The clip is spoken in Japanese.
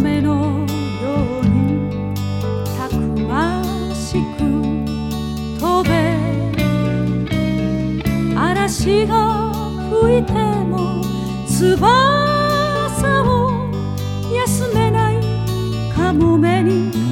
めのようにたくましく飛べ。嵐が吹いても翼を休めないカモメに